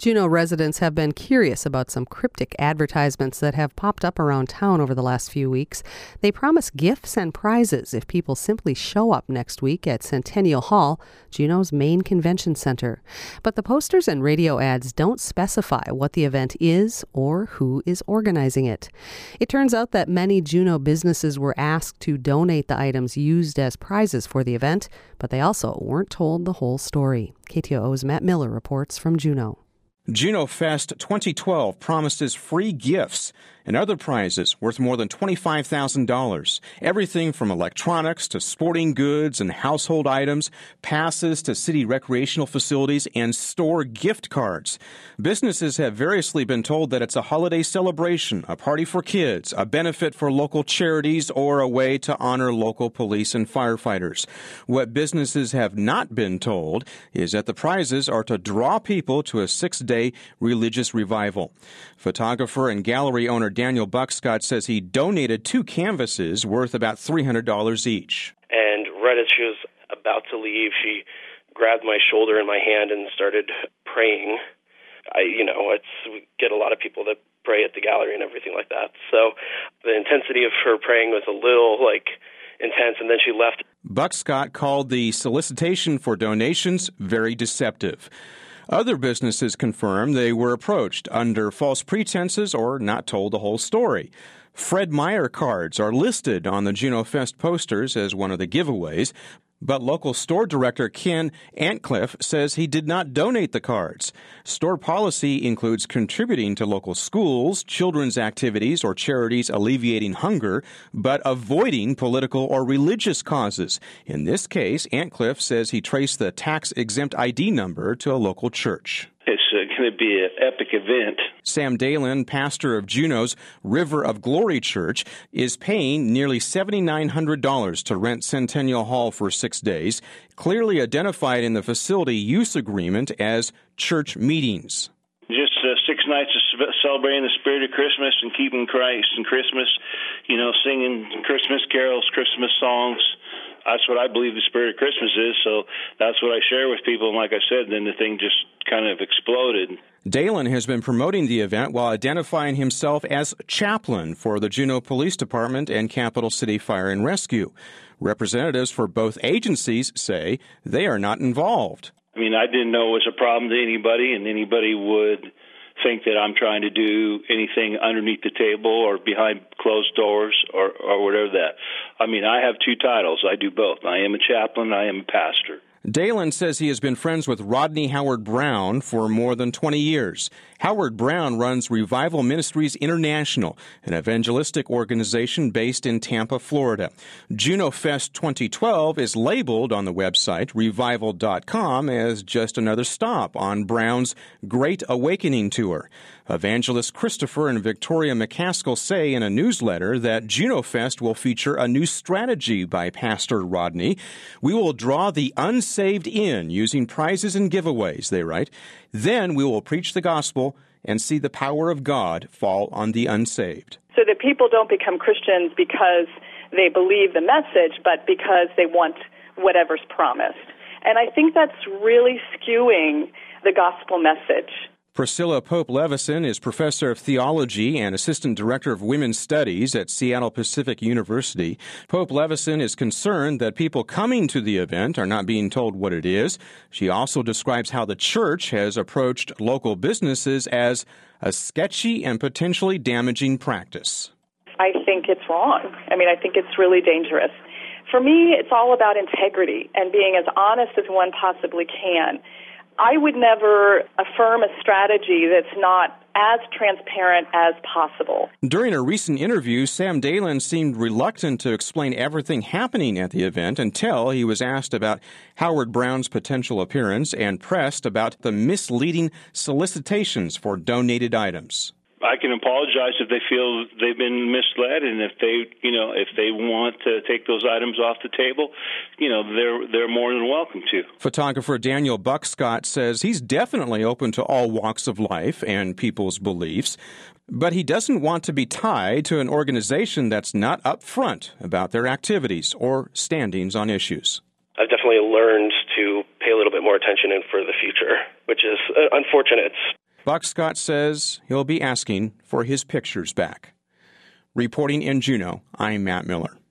Juneau residents have been curious about some cryptic advertisements that have popped up around town over the last few weeks. They promise gifts and prizes if people simply show up next week at Centennial Hall, Juneau's main convention center. But the posters and radio ads don't specify what the event is or who is organizing it. It turns out that many Juneau businesses were asked to donate the items used as prizes for the event, but they also weren't told the whole story. KTOO's Matt Miller reports from Juneau. Juneau Fest 2012 promises free gifts and other prizes worth more than $25,000. Everything from electronics to sporting goods and household items, passes to city recreational facilities, and store gift cards. Businesses have variously been told that it's a holiday celebration, a party for kids, a benefit for local charities, or a way to honor local police and firefighters. What businesses have not been told is that the prizes are to draw people to a 6-day religious revival. Photographer and gallery owner Daniel Buckscott says he donated 2 canvases worth about $300 each. And right as she was about to leave, she grabbed my shoulder in my hand and started praying. We get a lot of people that pray at the gallery and everything like that. So the intensity of her praying was a little, intense, and then she left. Buckscott called the solicitation for donations very deceptive. Other businesses confirm they were approached under false pretenses or not told the whole story. Fred Meyer cards are listed on the Juneau Fest posters as one of the giveaways, but local store director Ken Antcliffe says he did not donate the cards. Store policy includes contributing to local schools, children's activities, or charities alleviating hunger, but avoiding political or religious causes. In this case, Antcliffe says he traced the tax-exempt ID number to a local church. It's going to be an epic event. Sam Dalen, pastor of Juneau's River of Glory Church, is paying nearly $7,900 to rent Centennial Hall for 6 days, clearly identified in the facility use agreement as church meetings. Just 6 nights of celebrating the spirit of Christmas and keeping Christ and Christmas, singing Christmas carols, Christmas songs. That's what I believe the spirit of Christmas is, so that's what I share with people. And like I said, then the thing just kind of exploded. Dalen has been promoting the event while identifying himself as chaplain for the Juneau Police Department and Capital City Fire and Rescue. Representatives for both agencies say they are not involved. I didn't know it was a problem to anybody, and anybody would think that I'm trying to do anything underneath the table or behind closed doors or whatever that. I have 2 titles. I do both. I am a chaplain. I am a pastor. Dalen says he has been friends with Rodney Howard-Browne for more than 20 years. Howard-Browne runs Revival Ministries International, an evangelistic organization based in Tampa, Florida. Juneau Fest 2012 is labeled on the website revival.com as just another stop on Brown's Great Awakening Tour. Evangelist Christopher and Victoria McCaskill say in a newsletter that Juneau Fest will feature a new strategy by Pastor Rodney. We will draw the unsaved in using prizes and giveaways, they write. Then we will preach the gospel and see the power of God fall on the unsaved. So that people don't become Christians because they believe the message, but because they want whatever's promised. And I think that's really skewing the gospel message. Priscilla Pope Levison is professor of theology and assistant director of women's studies at Seattle Pacific University. Pope Levison is concerned that people coming to the event are not being told what it is. She also describes how the church has approached local businesses as a sketchy and potentially damaging practice. I think it's wrong. I think it's really dangerous. For me, it's all about integrity and being as honest as one possibly can. I would never affirm a strategy that's not as transparent as possible. During a recent interview, Sam Dalen seemed reluctant to explain everything happening at the event until he was asked about Howard-Browne's potential appearance and pressed about the misleading solicitations for donated items. I can apologize if they feel they've been misled, and if they want to take those items off the table, they're more than welcome to. Photographer Daniel Buckscott says he's definitely open to all walks of life and people's beliefs, but he doesn't want to be tied to an organization that's not upfront about their activities or standings on issues. I've definitely learned to pay a little bit more attention in for the future, which is unfortunate. Buck Scott says he'll be asking for his pictures back. Reporting in Juneau, I'm Matt Miller.